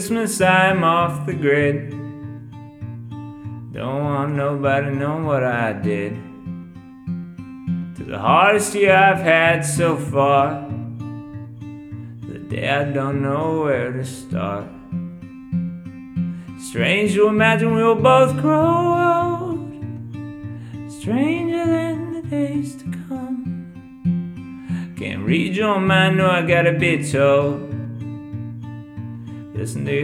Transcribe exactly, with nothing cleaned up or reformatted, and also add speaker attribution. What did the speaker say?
Speaker 1: Christmas I'm off the grid. Don't want nobody to know what I did. To the hardest year I've had so far, the day I don't know where to start. Strange to imagine we'll both grow old, stranger than the days to come. Can't read your mind, no, I gotta be told. Listen to